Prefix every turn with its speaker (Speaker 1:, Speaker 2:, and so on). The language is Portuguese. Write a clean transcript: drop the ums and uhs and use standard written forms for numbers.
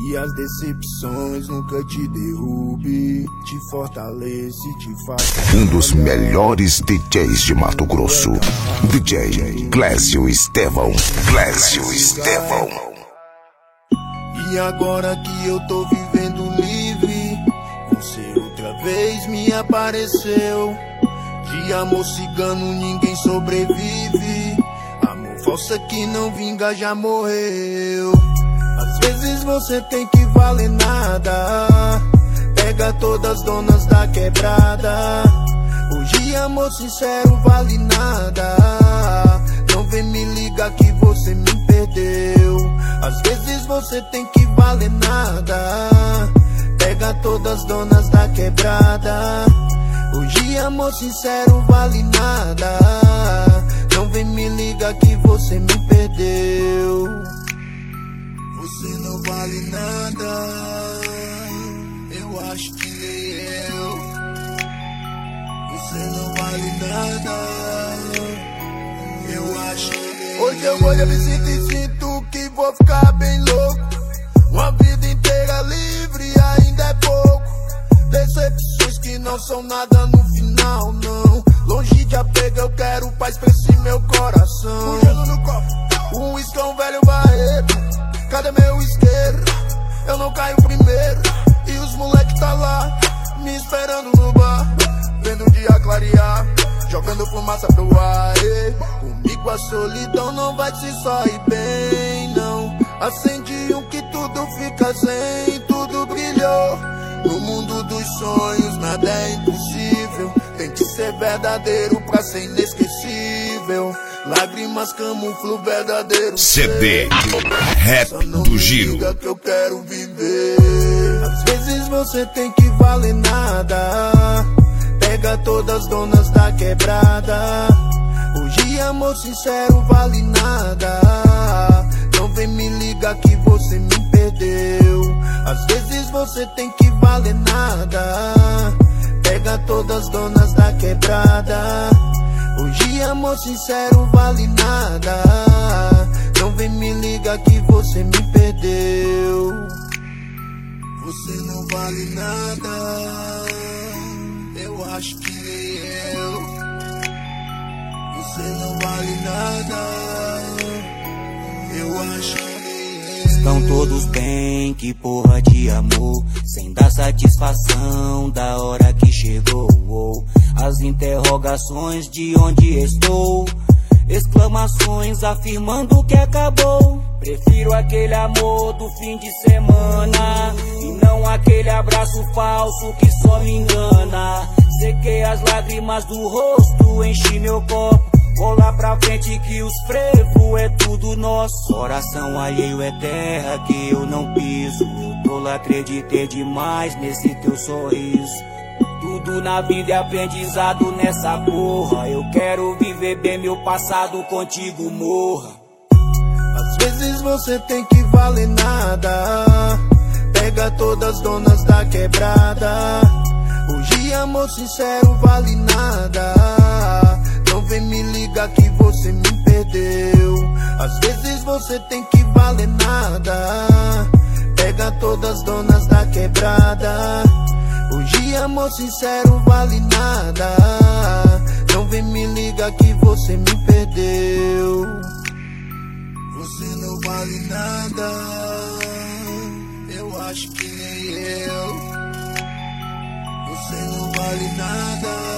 Speaker 1: E as decepções nunca te derrube, te fortalece, te faz.
Speaker 2: Um dos melhores DJs de Mato Grosso, DJ Clésio Estevão. Clésio Estevão.
Speaker 1: E agora que eu tô vivendo livre, você outra vez me apareceu. De amor cigano ninguém sobrevive, amor falso que não vinga já morreu. Às vezes você tem que valer nada, pega todas as donas da quebrada. Hoje amor sincero vale nada, não vem me ligar que você me perdeu. Às vezes você tem que valer nada, pega todas as donas da quebrada. Hoje amor sincero vale nada, não vem me ligar que você me perdeu. Você não vale nada, eu acho que nem eu. Você não vale nada, eu acho que nem eu. Hoje eu vou de visita e sinto que vou ficar bem louco. Uma vida inteira livre ainda é pouco. Decepções que não são nada no final, não. Longe de apego, eu quero paz pra esse meu coração. Um gelo no copo, um uísque, um velho barreto. Cadê meu isqueiro? Eu não caio primeiro. E os moleque tá lá, me esperando no bar, vendo o dia clarear, jogando fumaça pro ar. Comigo a solidão não vai se sair bem, não. Acende um que tudo fica sem, tudo brilhou. No mundo dos sonhos nada é impossível, tem que ser verdadeiro pra ser inesquecível. Lágrimas camuflam o verdadeiro
Speaker 2: CD Rap do Giro.
Speaker 1: Que eu quero viver. Às vezes você tem que valer nada, pega todas as donas da quebrada. Hoje amor sincero vale nada, não vem me ligar que você me perdeu. Às vezes você tem que valer nada, pega todas as donas da quebrada. Hoje amor sincero vale nada, não vem me ligar que você me perdeu. Você não vale nada, eu acho que nem eu. Você não vale nada, eu acho que nem eu.
Speaker 3: Estão todos bem, que porra de amor, sem dar satisfação da hora que chegou. As interrogações de onde estou, exclamações afirmando que acabou. Prefiro aquele amor do fim de semana e não aquele abraço falso que só me engana. Sequei as lágrimas do rosto, enchi meu copo, vou lá pra frente que os frevo é tudo nosso. Coração alheio é terra que eu não piso, eu tô lá, acreditei demais nesse teu sorriso. Tudo na vida é aprendizado nessa porra, eu quero viver bem meu passado, contigo morra.
Speaker 1: Às vezes você tem que valer nada, pega todas as donas da quebrada. Hoje amor sincero vale nada, não vem me ligar que você me perdeu. Às vezes você tem que valer nada, pega todas as donas da quebrada. Hoje amor sincero vale nada, não vem me ligar que você me perdeu. Você não vale nada, eu acho que nem eu. Você não vale nada.